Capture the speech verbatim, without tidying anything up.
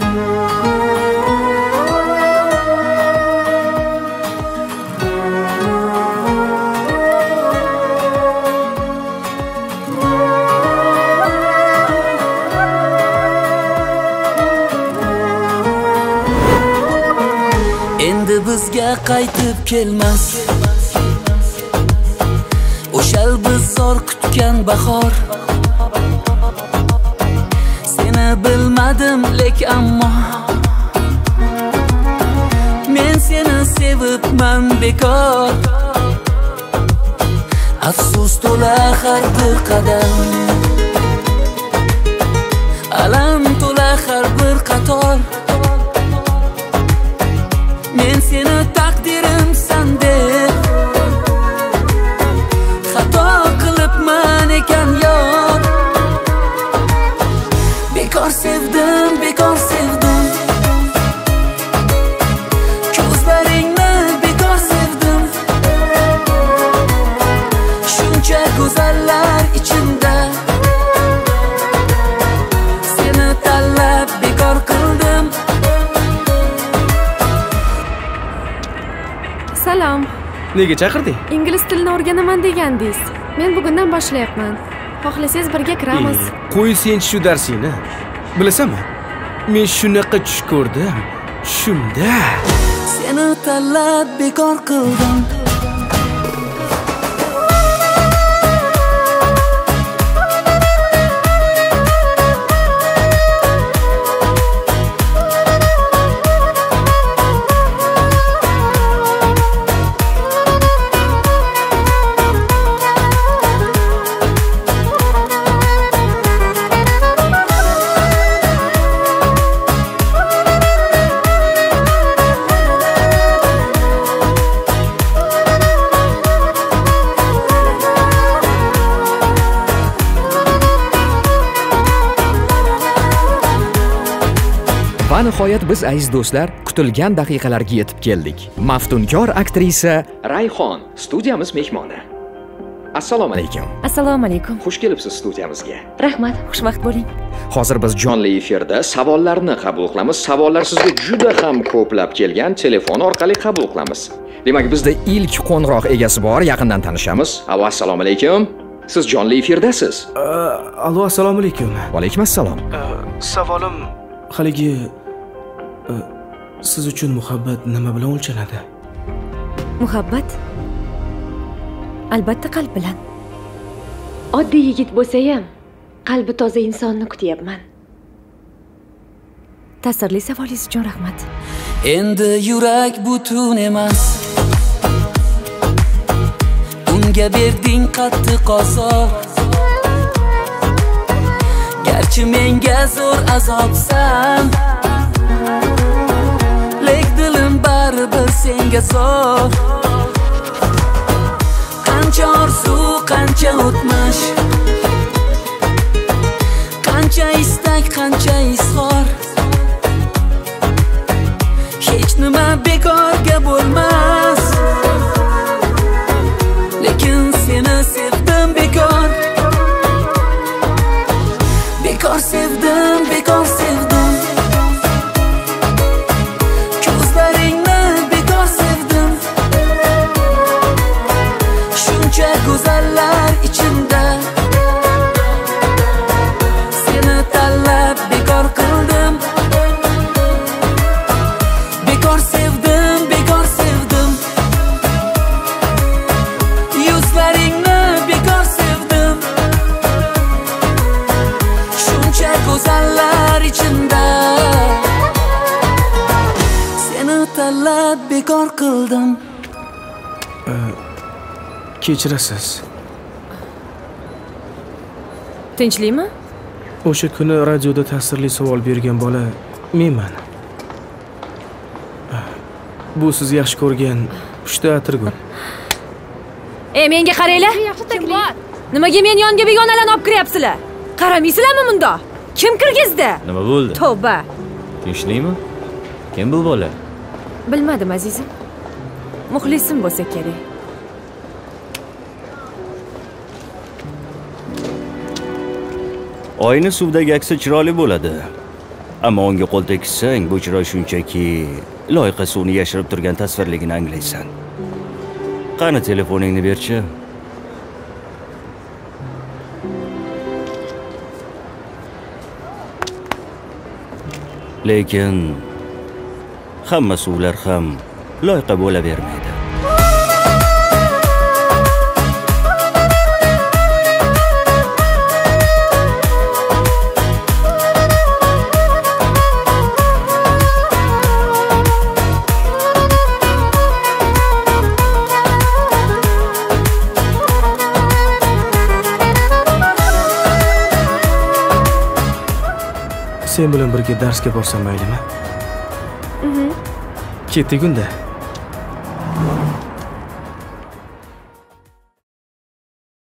Endi bizga qaytib kelmas o'shal biz zor kutgan bahor. Seni bilmadim lek ammo men seni sevibman bekor. Afsus to'la har bir qadam, alam to'la har bir qator. Men seni taqdirimsan deb xato qilibman ekan yor. Bekor sevdim, bekor sevdim, ko'zlaringni bekor sevdim. Shuncha go'zallar ichimda seni tanlab bekor qildim. Salom. Nega chaqirding? Ingliz tilini o'rganaman degandingiz. Men bugundan boshlayapman. Xohlasangiz birga kiramiz. Qo'y sen shu darsingni. Bilasanmi? Men shunaqa tush ko'rdim. Shunda seni tanlab bekor qildim. Va nihoyat biz aziz do'stlar kutilgan daqiqalarga yetib keldik. Maftunkor aktrisa Rayhon studiyamiz mehmoni. Assalomu alaykum. Assalomu alaykum. Xush kelibsiz studiyamizga. Rahmat, xushvaqt bo'ling. Hozir biz jonli efirda savollarni qabul qilamiz. Savollar sizga juda ham ko'plab kelgan, telefon orqali qabul qilamiz. Demak, bizda ilk qo'ng'iroq egasi bor, yaqindan tanishamiz. Alo, assalomu alaykum. Siz jonli efirdasiz. Alo, assalomu alaykum. Va alaykum assalom. Savolim haligi siz uchun muhabbat nima bilan o'lchanadi? Muhabbat albatta qalb bilan. Oddiy yigit bo'lsa ham qalbi toza insonni kutyapman. Ta'sirli savolingiz uchun rahmat. Endi yurak butun emas, unga berding qattiq azob. Garchi menga zo'r azobsan, lek dilim baribir senga zo'r. Qancha orzu, qancha o'tmish, qancha istak, qancha izhor. Hech nima bekorga bo'lmas, lekin seni sevdim bekor. Bekor sevdim, bekor sevdim, ko'zlaringni bekor sevdim. Shuncha go'zallar ichimda seni tanlab bekor qildim. Bekor sevdim, bekor sevdim, yuzlaringni bekor sevdim. Shuncha go'zallar ichimda seni tanlab bekor qildim. Kechirasiz. Tinchlikmi? O'sha kuni radioda ta'sirli savol bergan bola menman. Bu siz yaxshi ko'rgan pushta atirgul. Ey, menga qaranglar. Kim bor? Nimaga men yonga begonalarni olib kiryapsizlar? Qaramaysizlarmi bunda? Kim kirgizdi? Nima bo'ldi? Tavba. Tinchlikmi? Kim bu bola? Bilmadim azizim. Muxlisim bo'lsa kerak. Oyni suvdagi aksi chiroyli bo'ladi. Ammo unga qo'l tekkizsang, bu chiroy shunchaki loyiqa suvni yashirib turgan tasvirligini anglaysan. Qani telefoningni berchi? Lekin hamma suvlar ham loyiqa bo'lavermaydi. Sen bilan birga darsga borsam maylimi? Mhm. Ketdik unda.